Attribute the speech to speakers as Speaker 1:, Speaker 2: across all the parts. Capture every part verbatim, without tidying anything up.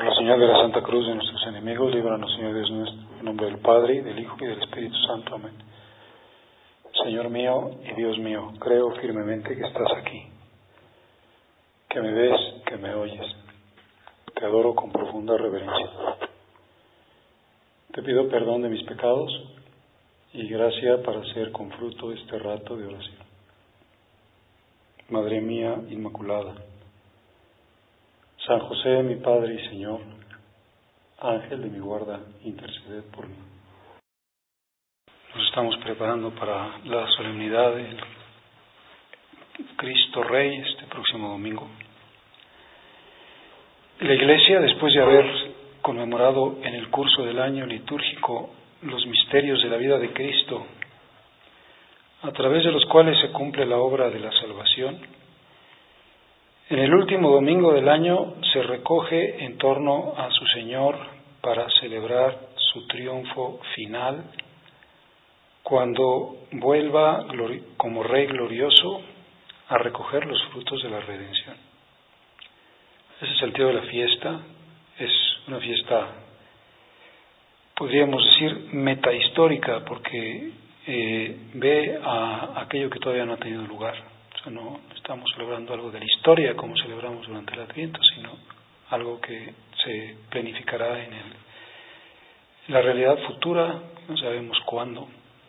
Speaker 1: Por la señal de la Santa Cruz de nuestros enemigos, líbranos, Señor Dios nuestro, en nombre del Padre, y del Hijo, y del Espíritu Santo. Amén. Señor mío y Dios mío, creo firmemente que estás aquí, que me ves, que me oyes. Te adoro con profunda reverencia. Te pido perdón de mis pecados y gracia para hacer con fruto este rato de oración. Madre mía Inmaculada, San José, mi Padre y Señor, Ángel de mi guarda, interceded por mí. Nos estamos preparando para la solemnidad del Cristo Rey este próximo domingo. La Iglesia, después de haber conmemorado en el curso del año litúrgico los misterios de la vida de Cristo, a través de los cuales se cumple la obra de la salvación, en el último domingo del año se recoge en torno a su Señor para celebrar su triunfo final, cuando vuelva como Rey glorioso a recoger los frutos de la redención. Ese es el sentido de la fiesta. Es una fiesta, podríamos decir, metahistórica, porque eh, ve a aquello que todavía no ha tenido lugar. O sea, no estamos celebrando algo de la historia como celebramos durante el Adviento, sino algo que se planificará en, el, en la realidad futura, no sabemos cuándo,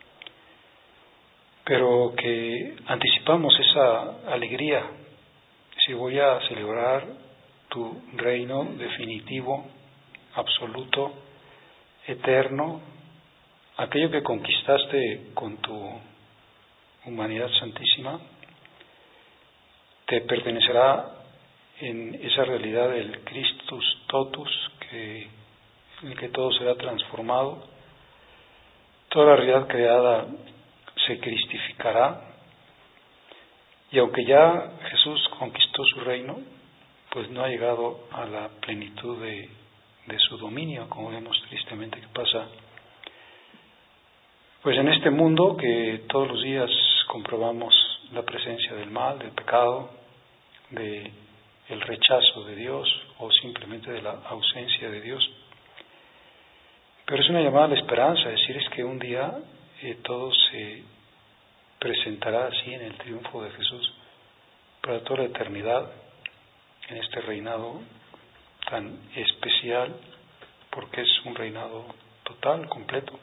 Speaker 1: pero que anticipamos esa alegría. Si voy a celebrar tu reino definitivo, absoluto, eterno, aquello que conquistaste con tu humanidad santísima, te pertenecerá en esa realidad del Christus totus, que, en el que todo será transformado. Toda la realidad creada se cristificará, y aunque ya Jesús conquistó su reino, pues no ha llegado a la plenitud de, de su dominio, como vemos tristemente que pasa pues en este mundo, que todos los días comprobamos la presencia del mal, del pecado, de el rechazo de Dios o simplemente de la ausencia de Dios. Pero es una llamada a la esperanza, es decir, es que un día eh, todo se presentará así en el triunfo de Jesús para toda la eternidad, en este reinado tan especial, porque es un reinado total, completo.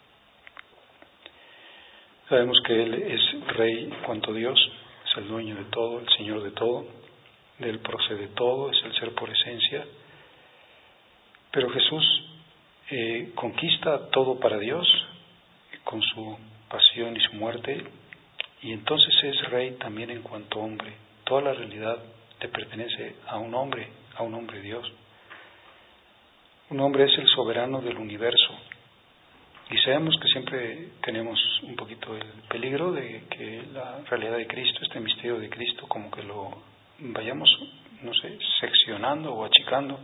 Speaker 1: Sabemos que Él es Rey cuanto Dios, es el dueño de todo, el Señor de todo, de Él procede todo, es el ser por esencia. Pero Jesús eh, conquista todo para Dios con su pasión y su muerte, y entonces es Rey también en cuanto hombre. Toda la realidad le pertenece a un hombre, a un hombre Dios. Un hombre es el soberano del universo. Y sabemos que siempre tenemos un poquito el peligro de que la realidad de Cristo, este misterio de Cristo, como que lo vayamos, no sé, seccionando o achicando.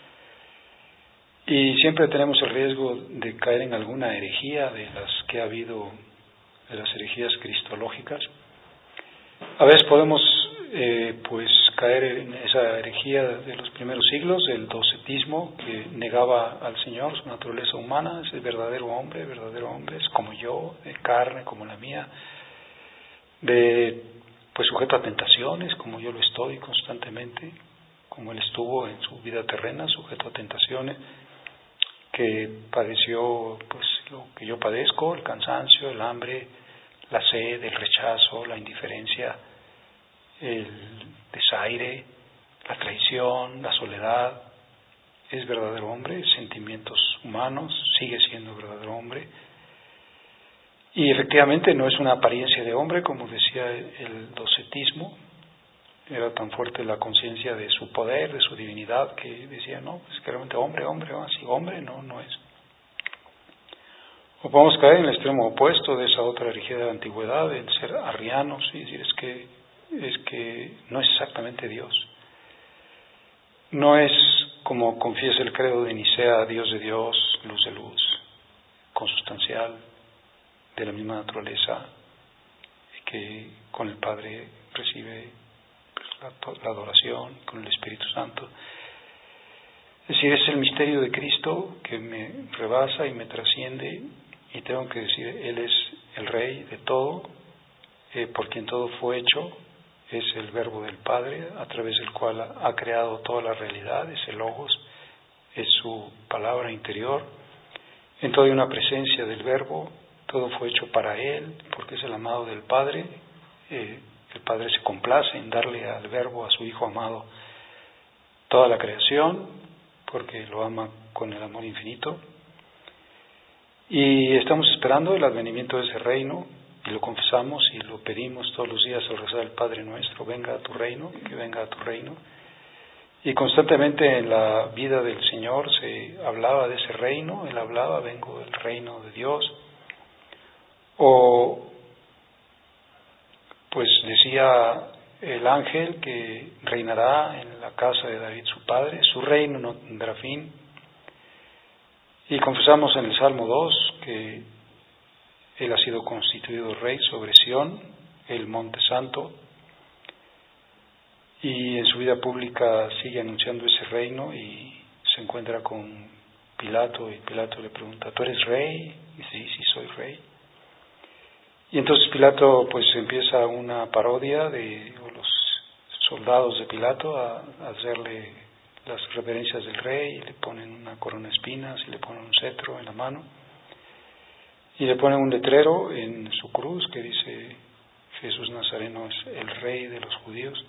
Speaker 1: Y siempre tenemos el riesgo de caer en alguna herejía de las que ha habido, de las herejías cristológicas. A veces podemos eh, pues caer en esa herejía de los primeros siglos, del docetismo, que negaba al Señor su naturaleza humana, es el verdadero hombre, el verdadero hombre es como yo, de carne como la mía, de pues sujeto a tentaciones, como yo lo estoy constantemente, como Él estuvo en su vida terrena, sujeto a tentaciones, que padeció pues lo que yo padezco, el cansancio, el hambre, la sed, el rechazo, la indiferencia, el desaire, la traición, la soledad. Es verdadero hombre, sentimientos humanos, sigue siendo verdadero hombre. Y efectivamente no es una apariencia de hombre, como decía el docetismo. Era tan fuerte la conciencia de su poder, de su divinidad, que decía, no, es que realmente hombre, hombre, así hombre, no, no es. O podemos caer en el extremo opuesto de esa otra herejía de la antigüedad, el ser arrianos, y decir, es que, es que no es exactamente Dios. No es, como confiesa el credo de Nicea, Dios de Dios, luz de luz, consustancial, de la misma naturaleza, que con el Padre recibe la, la adoración, con el Espíritu Santo. Es decir, es el misterio de Cristo que me rebasa y me trasciende, y tengo que decir, Él es el Rey de todo, eh, por quien todo fue hecho, es el Verbo del Padre, a través del cual ha, ha creado toda la realidad, es el Logos, es su palabra interior. En todo hay una presencia del Verbo, todo fue hecho para Él, porque es el amado del Padre. Eh, el Padre se complace en darle al Verbo, a su Hijo amado, toda la creación, porque lo ama con el amor infinito. Y estamos esperando el advenimiento de ese reino, y lo confesamos y lo pedimos todos los días al rezar el Padre Nuestro: venga a tu reino, que venga a tu reino. Y constantemente en la vida del Señor se hablaba de ese reino, Él hablaba: vengo del reino de Dios. O pues decía el ángel que reinará en la casa de David su padre, su reino no tendrá fin. Y confesamos en el Salmo dos que Él ha sido constituido rey sobre Sión, el monte santo, y en su vida pública sigue anunciando ese reino, y se encuentra con Pilato, y Pilato le pregunta: ¿tú eres rey? Y dice: sí, sí soy rey. Y entonces Pilato pues empieza una parodia de los soldados de Pilato a, a hacerle las reverencias del rey, y le ponen una corona de espinas, y le ponen un cetro en la mano, y le ponen un letrero en su cruz que dice: Jesús Nazareno es el rey de los judíos.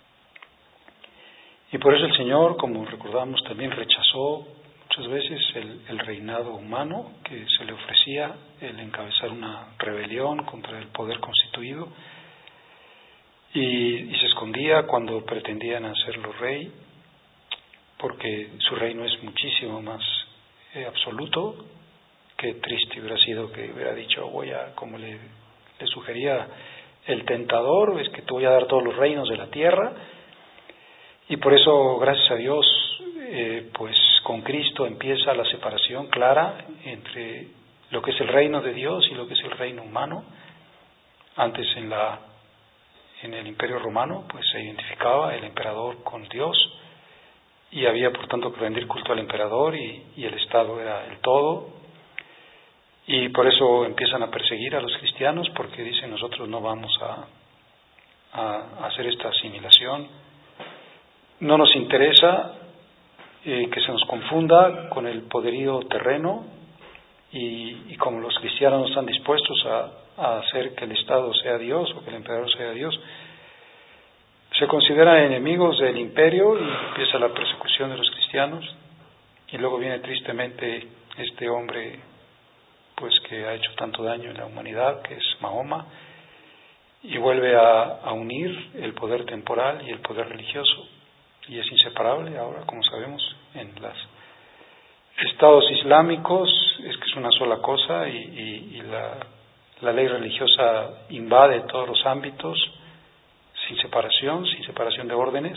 Speaker 1: Y por eso el Señor, como recordamos, también rechazó muchas veces el, el reinado humano que se le ofrecía, el encabezar una rebelión contra el poder constituido, y, y se escondía cuando pretendían hacerlo rey, porque su reino es muchísimo más eh, absoluto. Qué triste hubiera sido que hubiera dicho: voy a, como le, le sugería el tentador, es que te voy a dar todos los reinos de la tierra. Y por eso, gracias a Dios, eh, pues con Cristo empieza la separación clara entre lo que es el reino de Dios y lo que es el reino humano. Antes en la en el Imperio Romano pues se identificaba el emperador con Dios, y había por tanto que rendir culto al emperador, y, y el Estado era el todo. Y por eso empiezan a perseguir a los cristianos, porque dicen: nosotros no vamos a, a hacer esta asimilación. No nos interesa eh, que se nos confunda con el poderío terreno, y, y como los cristianos no están dispuestos a, a hacer que el Estado sea Dios o que el emperador sea Dios, se consideran enemigos del imperio, y empieza la persecución de los cristianos. Y luego viene tristemente este hombre pues que ha hecho tanto daño en la humanidad, que es Mahoma, y vuelve a, a unir el poder temporal y el poder religioso. Y es inseparable ahora, como sabemos, en los estados islámicos es que es una sola cosa, y, y, y la, la ley religiosa invade todos los ámbitos sin separación, sin separación de órdenes.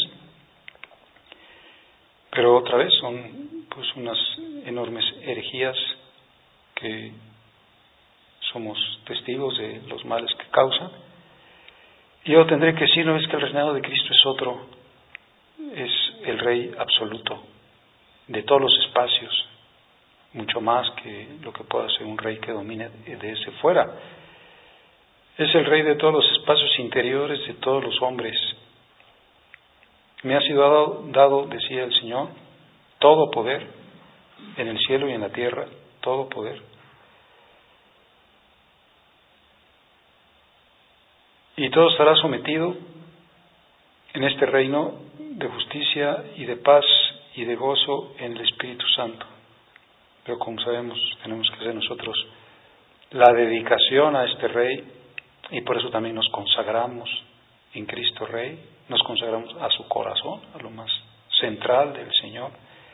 Speaker 1: Pero otra vez son pues unas enormes herejías que somos testigos de los males que causan. Y yo tendré que decir: no es que el reinado de Cristo es otro, es el Rey absoluto de todos los espacios, mucho más que lo que pueda ser un rey que domine de ese fuera. Es el Rey de todos los espacios interiores de todos los hombres. Me ha sido dado, dado, decía el Señor, todo poder en el cielo y en la tierra, todo poder. Y todo estará sometido en este reino de justicia y de paz y de gozo en el Espíritu Santo. Pero como sabemos, tenemos que hacer nosotros la dedicación a este Rey, y por eso también nos consagramos en Cristo Rey, nos consagramos a su corazón, a lo más central del Señor.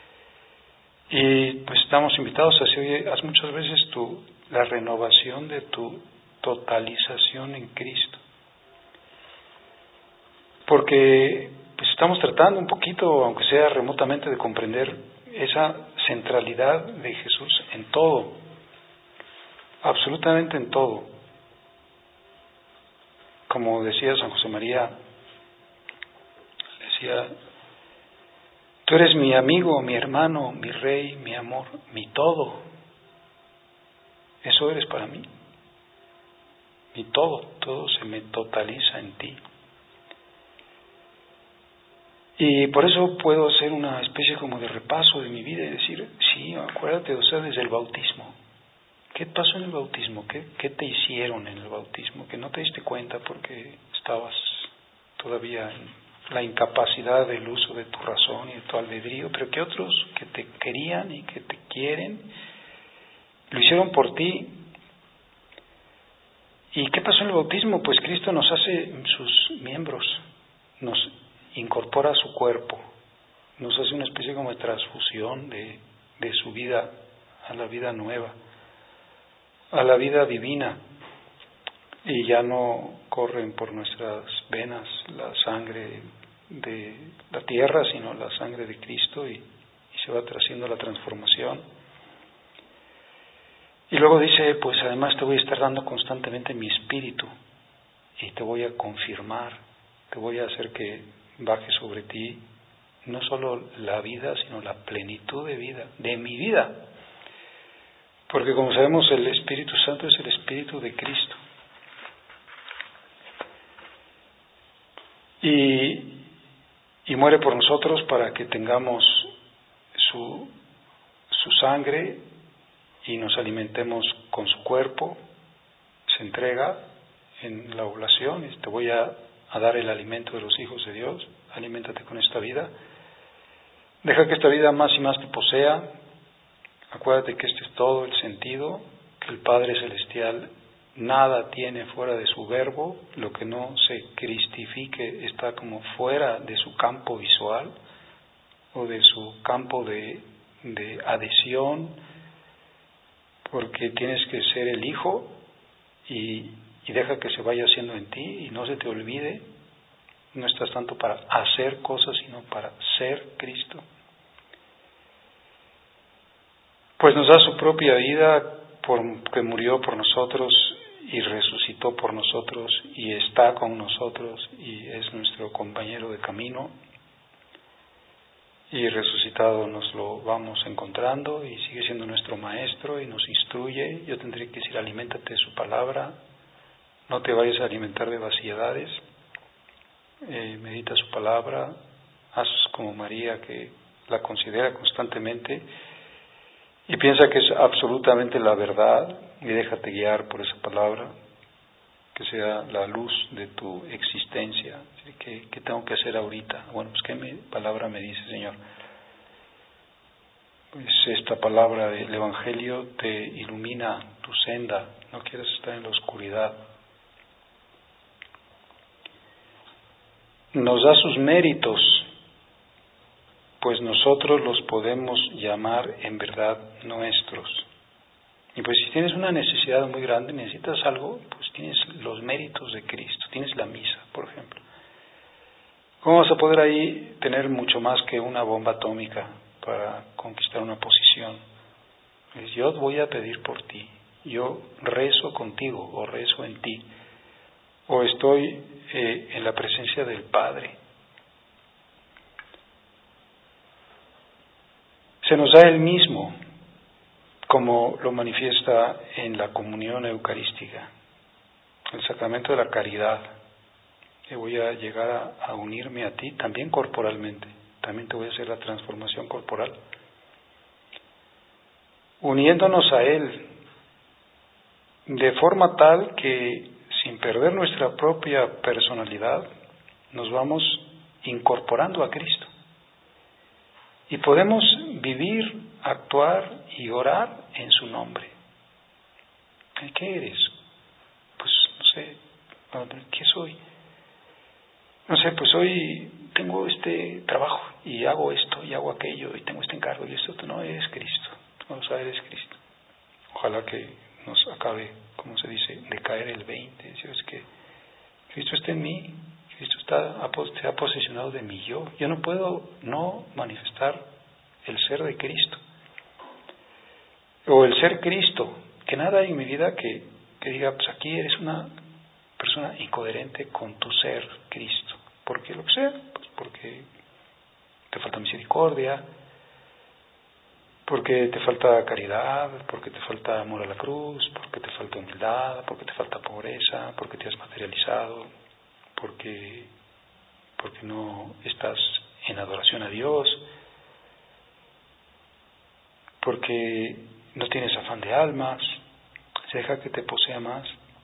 Speaker 1: Y pues estamos invitados a hacer, haz muchas veces tu, la renovación de tu totalización en Cristo. Porque pues estamos tratando un poquito, aunque sea remotamente, de comprender esa centralidad de Jesús en todo, absolutamente en todo. Como decía San José María, decía: Tú eres mi amigo, mi hermano, mi rey, mi amor, mi todo. Eso eres para mí. Mi todo, todo se me totaliza en ti. Y por eso puedo hacer una especie como de repaso de mi vida y decir, sí, acuérdate, o sea, desde el bautismo. ¿Qué pasó en el bautismo? ¿Qué, qué te hicieron en el bautismo? Que no te diste cuenta porque estabas todavía en la incapacidad del uso de tu razón y de tu albedrío, pero que otros que te querían y que te quieren, lo hicieron por ti. ¿Y qué pasó en el bautismo? Pues Cristo nos hace sus miembros, nos incorpora a su cuerpo, nos hace una especie como de transfusión de, de su vida a la vida nueva, a la vida divina, y ya no corren por nuestras venas la sangre de la tierra, sino la sangre de Cristo, y, y se va haciendo la transformación. Y luego dice, pues además te voy a estar dando constantemente mi espíritu y te voy a confirmar, te voy a hacer que baje sobre ti no solo la vida, sino la plenitud de vida, de mi vida. Porque como sabemos, el Espíritu Santo es el Espíritu de Cristo. Y, y muere por nosotros para que tengamos su, su sangre y nos alimentemos con su cuerpo. Se entrega en la oblación y te voy a, a dar el alimento de los hijos de Dios. Aliméntate con esta vida. Deja que esta vida más y más te posea. Acuérdate que este es todo el sentido, que el Padre Celestial nada tiene fuera de su verbo, lo que no se cristifique está como fuera de su campo visual o de su campo de, de adhesión, porque tienes que ser el Hijo y, y deja que se vaya haciendo en ti y no se te olvide, no estás tanto para hacer cosas, sino para ser Cristo. Pues nos da su propia vida, porque murió por nosotros y resucitó por nosotros y está con nosotros y es nuestro compañero de camino. Y resucitado nos lo vamos encontrando y sigue siendo nuestro maestro y nos instruye. Yo tendré que decir, aliméntate de su palabra, no te vayas a alimentar de vaciedades, eh, medita su palabra, haz como María, que la considera constantemente y piensa que es absolutamente la verdad y déjate guiar por esa palabra, que sea la luz de tu existencia. ¿Qué, qué tengo que hacer ahorita? Bueno, pues ¿qué me, palabra me dice, Señor? Pues esta palabra del Evangelio te ilumina tu senda, no quieres estar en la oscuridad. Nos da sus méritos, pues nosotros los podemos llamar en verdad nuestros. Y pues si tienes una necesidad muy grande, necesitas algo, pues tienes los méritos de Cristo, tienes la misa, por ejemplo. ¿Cómo vas a poder ahí tener mucho más que una bomba atómica para conquistar una posición? Pues yo voy a pedir por ti, yo rezo contigo o rezo en ti, o estoy eh, en la presencia del Padre. Se nos da el mismo, como lo manifiesta en la comunión eucarística, el sacramento de la caridad. Que voy a llegar a, a unirme a ti también corporalmente, también te voy a hacer la transformación corporal. Uniéndonos a Él, de forma tal que sin perder nuestra propia personalidad, nos vamos incorporando a Cristo. Y podemos vivir, actuar y orar en su nombre. ¿Qué eres? Pues no sé, ¿qué soy? No sé, pues hoy tengo este trabajo y hago esto y hago aquello y tengo este encargo y esto. Tú no eres Cristo, tú no sabes, eres Cristo. Ojalá que nos acabe, como se dice, de caer el veinte. Es que Cristo está en mí, Cristo está, se ha posesionado de mi yo. Yo no puedo no manifestar el ser de Cristo. O el ser Cristo, que nada hay en mi vida que, que diga, pues aquí eres una persona incoherente con tu ser Cristo. ¿Por qué lo que sea? Pues porque te falta misericordia, porque te falta caridad, porque te falta amor a la cruz, porque te falta humildad, porque te falta pobreza, porque te has materializado, porque, porque no estás en adoración a Dios, porque no tienes afán de almas, se deja que te posea más,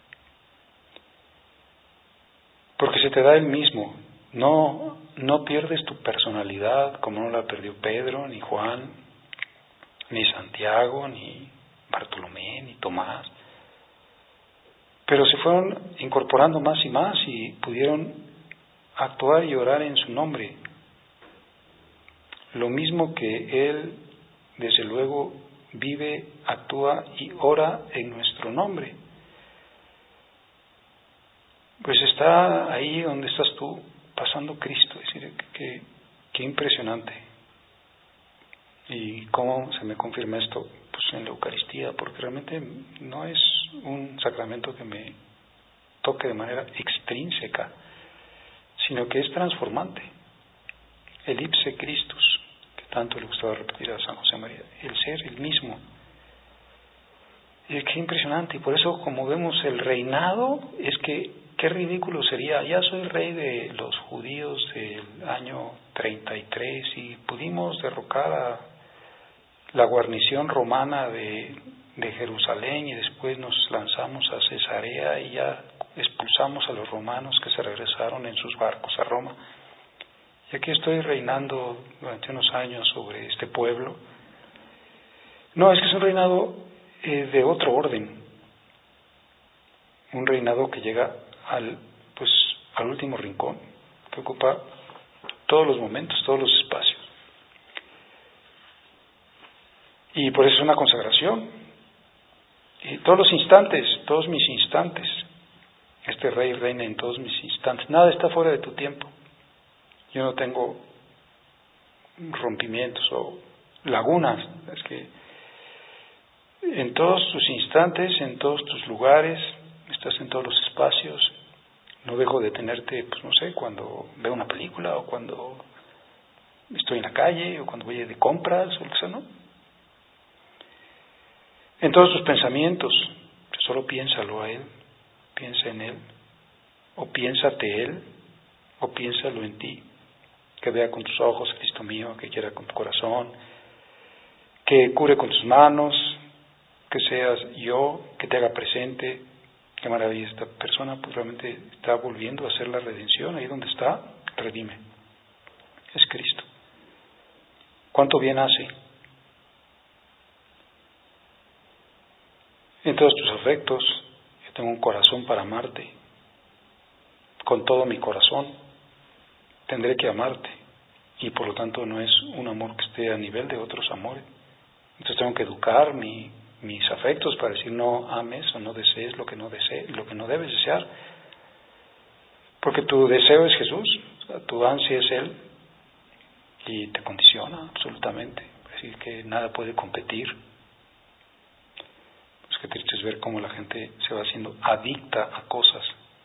Speaker 1: porque se te da el mismo, no, no pierdes tu personalidad como no la perdió Pedro, ni Juan, ni Santiago, ni Bartolomé, ni Tomás, pero se fueron incorporando más y más y pudieron actuar y orar en su nombre, lo mismo que Él, desde luego, vive, actúa y ora en nuestro nombre. Pues está ahí donde estás tú, pasando Cristo, es decir, que, que impresionante. ¿Y cómo se me confirma esto? Pues en la Eucaristía, porque realmente no es un sacramento que me toque de manera extrínseca, sino que es transformante. El ipse Christus, que tanto le gustaba repetir a San José María, el ser el mismo. Y qué impresionante, y por eso como vemos el reinado, es que qué ridículo sería, ya soy rey de los judíos del año treinta y tres y pudimos derrocar a la guarnición romana de, de Jerusalén y después nos lanzamos a Cesarea y ya expulsamos a los romanos que se regresaron en sus barcos a Roma. Y aquí estoy reinando durante unos años sobre este pueblo. No, es que es un reinado eh, de otro orden, un reinado que llega al, pues, al último rincón, que ocupa todos los momentos, todos los espacios. Y por eso es una consagración. Y todos los instantes, todos mis instantes, este rey reina en todos mis instantes. Nada está fuera de tu tiempo. Yo no tengo rompimientos o lagunas. Es que en todos tus instantes, en todos tus lugares, estás en todos los espacios. No dejo de tenerte, pues no sé, cuando veo una película o cuando estoy en la calle o cuando voy de compras o lo que sea, ¿no? En todos tus pensamientos, solo piénsalo a Él, piensa en Él, o piénsate Él, o piénsalo en ti, que vea con tus ojos, Cristo mío, que quiera con tu corazón, que cure con tus manos, que seas yo, que te haga presente. Qué maravilla, esta persona pues realmente está volviendo a hacer la redención, ahí donde está, redime, es Cristo. ¿Cuánto bien hace? En todos tus afectos, yo tengo un corazón para amarte, con todo mi corazón, tendré que amarte, y por lo tanto no es un amor que esté a nivel de otros amores. Entonces tengo que educar mi mis afectos para decir no ames o no desees lo que no desees, lo que no debes desear, porque tu deseo es Jesús, o sea, tu ansia es Él y te condiciona absolutamente, es decir que nada puede competir. Pues qué triste es ver cómo la gente se va haciendo adicta a cosas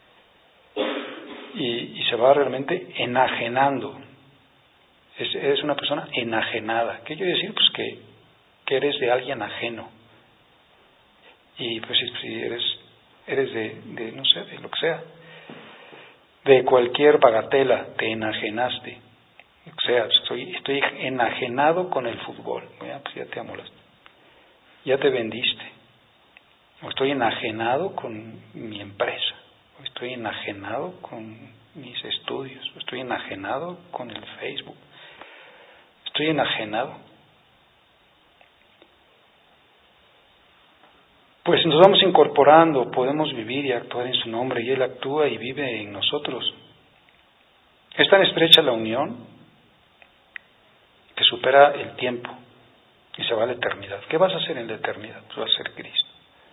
Speaker 1: y, y se va realmente enajenando. Es, eres una persona enajenada. ¿Qué quiere decir? Pues que, que eres de alguien ajeno. Y pues si eres, eres de, de, no sé, de lo que sea, de cualquier bagatela, te enajenaste. O sea, estoy, estoy enajenado con el fútbol. Ya, pues ya te amolas. Ya te vendiste. O estoy enajenado con mi empresa. O estoy enajenado con mis estudios. O estoy enajenado con el Facebook. Estoy enajenado. Pues nos vamos incorporando, podemos vivir y actuar en su nombre, y Él actúa y vive en nosotros. Es tan estrecha la unión que supera el tiempo y se va a la eternidad. ¿Qué vas a hacer en la eternidad? Pues vas a ser Cristo.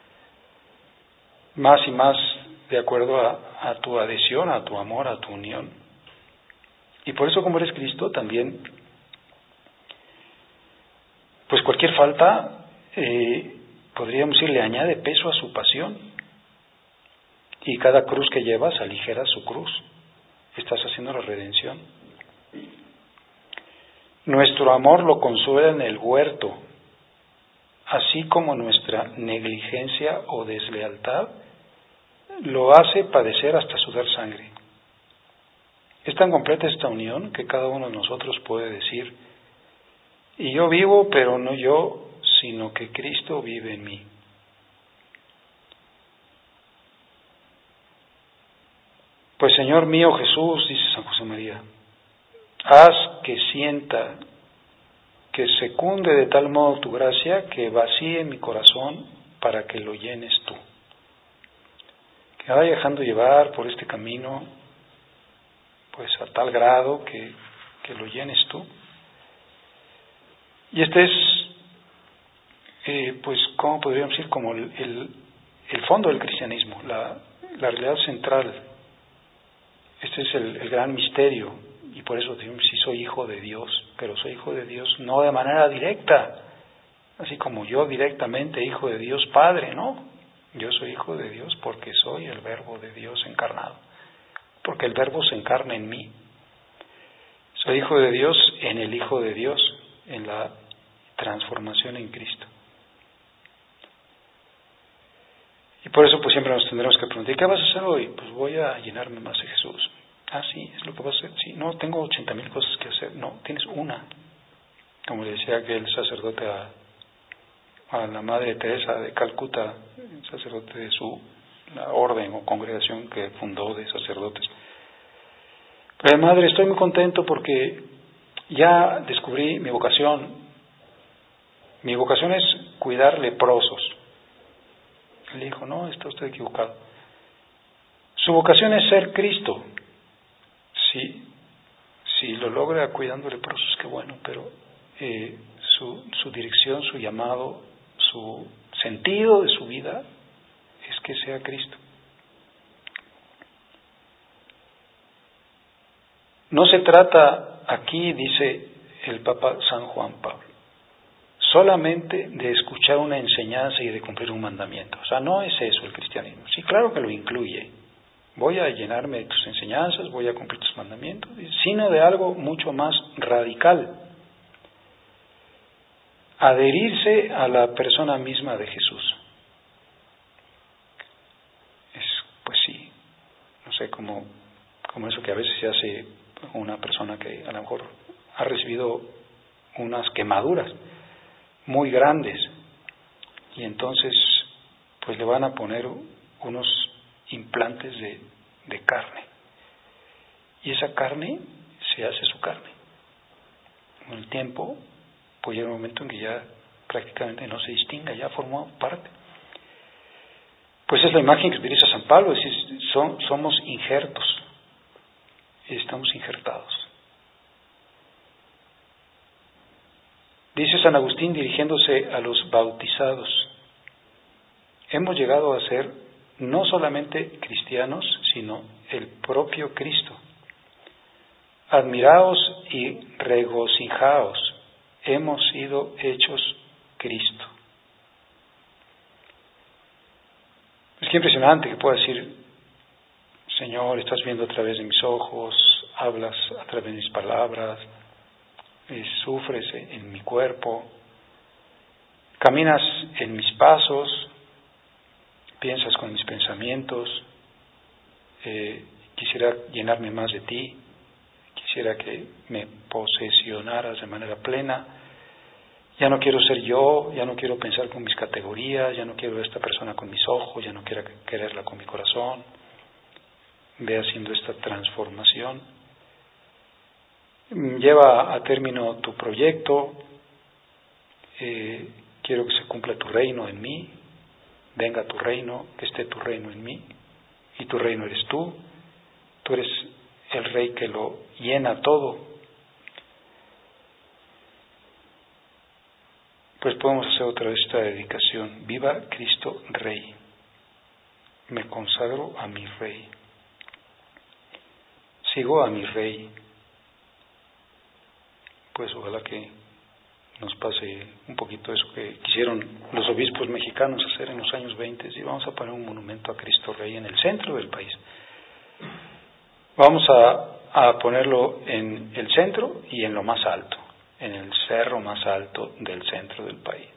Speaker 1: Más y más de acuerdo a, a tu adhesión, a tu amor, a tu unión. Y por eso, como eres Cristo, también, pues cualquier falta, eh, podríamos decir, le añade peso a su pasión. Y cada cruz que llevas aligera su cruz. Estás haciendo la redención. Nuestro amor lo consuela en el huerto, así como nuestra negligencia o deslealtad lo hace padecer hasta sudar sangre. Es tan completa esta unión que cada uno de nosotros puede decir: y yo vivo, pero no yo, sino que Cristo vive en mí. Pues Señor mío Jesús, dice San José María, haz que sienta, que secunde de tal modo tu gracia, que vacíe mi corazón para que lo llenes tú. Que vaya dejando llevar por este camino, pues a tal grado que, que lo llenes tú. Y este es, eh, pues, ¿cómo podríamos decir? Como el, el, el fondo del cristianismo, la, la realidad central. Este es el, el gran misterio, y por eso decimos, sí soy hijo de Dios, pero soy hijo de Dios no de manera directa, así como yo directamente hijo de Dios Padre, no. Yo soy hijo de Dios porque soy el Verbo de Dios encarnado, porque el Verbo se encarna en mí. Soy hijo de Dios en el Hijo de Dios, en la transformación en Cristo. Y por eso pues siempre nos tendremos que preguntar, ¿qué vas a hacer hoy? Pues voy a llenarme más de Jesús. Ah, sí, es lo que vas a hacer. Sí, no, tengo ochenta mil cosas que hacer. No, tienes una. Como le decía aquel sacerdote a, a la Madre Teresa de Calcuta, sacerdote de su la orden o congregación que fundó de sacerdotes. Pero Madre, estoy muy contento porque ya descubrí mi vocación. Mi vocación es cuidar leprosos. Le dijo, no, está usted equivocado. Su vocación es ser Cristo. Sí, si lo logra cuidando leprosos, qué bueno, pero eh, su, su dirección, su llamado, su sentido de su vida es que sea Cristo. No se trata aquí, dice el Papa San Juan Pablo, solamente de escuchar una enseñanza y de cumplir un mandamiento. O sea, no es eso el cristianismo. Sí, claro que lo incluye. Voy a llenarme de tus enseñanzas, voy a cumplir tus mandamientos, sino de algo mucho más radical. Adherirse a la persona misma de Jesús. Es, pues sí, no sé, como, como eso que a veces se hace una persona que a lo mejor ha recibido unas quemaduras muy grandes y entonces pues le van a poner unos implantes de, de carne y esa carne se hace su carne. Con el tiempo pues llega un momento en que ya prácticamente no se distinga, ya formó parte. Pues es la imagen que utiliza San Pablo, es decir, son, somos injertos, estamos injertados. Dice San Agustín dirigiéndose a los bautizados, hemos llegado a ser no solamente cristianos, sino el propio Cristo. Admiraos y regocijaos, hemos sido hechos Cristo. Es que impresionante que pueda decir, Señor, estás viendo a través de mis ojos, hablas a través de mis palabras, eh, sufres en mi cuerpo, caminas en mis pasos, piensas con mis pensamientos, eh, quisiera llenarme más de ti, quisiera que me posesionaras de manera plena, ya no quiero ser yo, ya no quiero pensar con mis categorías, ya no quiero ver a esta persona con mis ojos, ya no quiero quererla con mi corazón. Ve haciendo esta transformación. Lleva a término tu proyecto, eh, quiero que se cumpla tu reino en mí, venga tu reino, que esté tu reino en mí, y tu reino eres tú, tú eres el Rey que lo llena todo. Pues podemos hacer otra vez esta dedicación. Viva Cristo Rey. Me consagro a mi Rey. Sigo a mi Rey. Pues ojalá que nos pase un poquito eso que quisieron los obispos mexicanos hacer en los años veinte, y vamos a poner un monumento a Cristo Rey en el centro del país. Vamos a, a ponerlo en el centro y en lo más alto. en el cerro más alto del centro del país.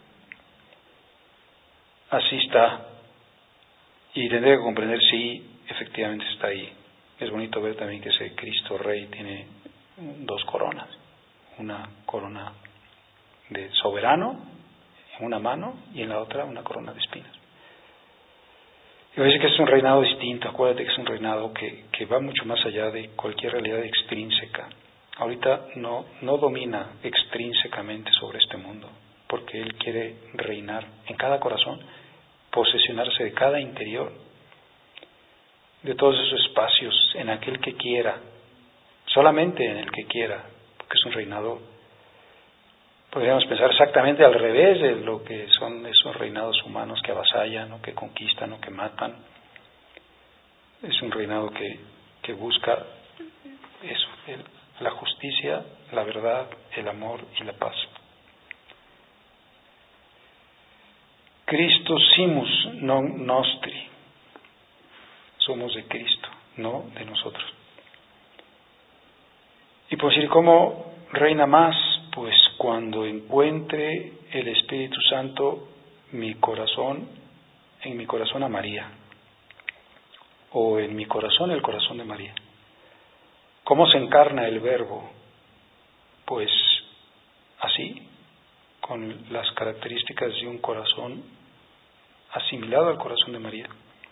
Speaker 1: Así está. Y tendré que comprender si efectivamente está ahí. Es bonito ver también que ese Cristo Rey tiene dos coronas. Una corona de soberano en una mano y en la otra una corona de espinas. Y parece que es un reinado distinto. Acuérdate que es un reinado que, que va mucho más allá de cualquier realidad extrínseca. Ahorita no, no domina extrínsecamente sobre este mundo, porque Él quiere reinar en cada corazón, posesionarse de cada interior, de todos esos espacios, en aquel que quiera, solamente en el que quiera, porque es un reinado, podríamos pensar exactamente al revés de lo que son esos reinados humanos que avasallan, o que conquistan, o que matan. Es un reinado que, que busca eso, el, la justicia, la verdad, el amor y la paz. Christus simus non nostri. Somos de Cristo, no de nosotros. Y por decir, ¿cómo reina más? Pues cuando encuentre el Espíritu Santo mi corazón, en mi corazón a María, o en mi corazón el corazón de María. ¿Cómo se encarna el Verbo? Pues así, con las características de un corazón asimilado al corazón de María.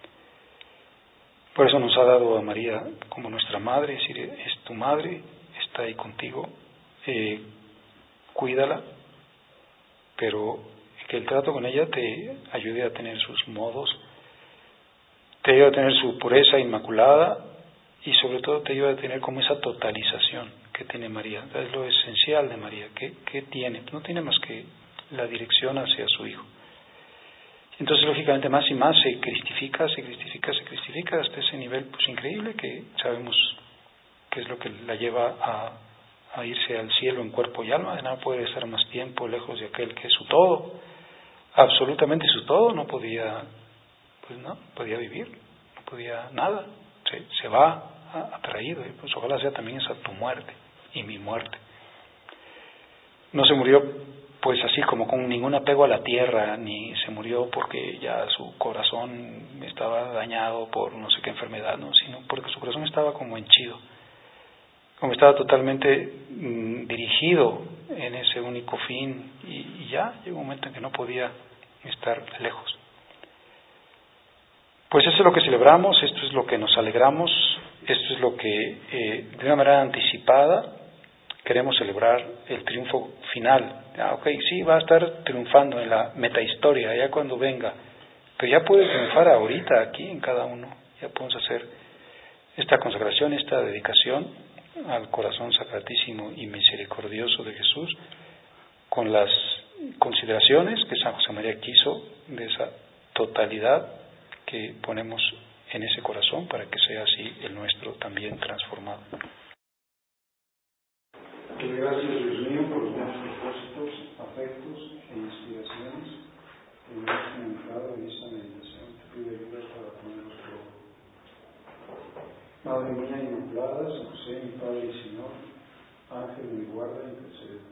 Speaker 1: Por eso nos ha dado a María como nuestra madre, es decir, es tu madre, está ahí contigo, eh, cuídala, pero que el trato con ella te ayude a tener sus modos, te ayude a tener su pureza inmaculada y sobre todo te ayude a tener como esa totalización que tiene María. Es lo esencial de María. ¿Qué, qué tiene? No tiene más que la dirección hacia su Hijo. Entonces, lógicamente, más y más se cristifica, se cristifica, se cristifica hasta ese nivel pues increíble que sabemos que es lo que la lleva a, a irse al cielo en cuerpo y alma. De nada puede estar más tiempo lejos de aquel que es su todo, absolutamente su todo. No podía, pues no, podía vivir, no podía nada. Se, se va atraído, y pues ojalá sea también esa tu muerte y mi muerte. No se murió pues así como con ningún apego a la tierra, ni se murió porque ya su corazón estaba dañado por no sé qué enfermedad, no, sino porque su corazón estaba como henchido, como estaba totalmente mmm, dirigido en ese único fin, y, y ya llegó un momento en que no podía estar lejos. Pues eso es lo que celebramos, esto es lo que nos alegramos, esto es lo que eh, de una manera anticipada queremos celebrar el triunfo final. Ah, ok, sí, va a estar triunfando en la metahistoria, ya cuando venga, pero ya puede triunfar ahorita, aquí, en cada uno. Ya podemos hacer esta consagración, esta dedicación al corazón sacratísimo y misericordioso de Jesús, con las consideraciones que San José María quiso de esa totalidad que ponemos en ese corazón para que sea así el nuestro también transformado. Que gracias, Dios mío, por los buenos propósitos, afectos e inspiraciones que me has comunicado en esta meditación. Te pido ayuda para ponerlos por obra. Madre mía inmaculada, San José, mi Padre y Señor, Ángel de mi guarda, intercede.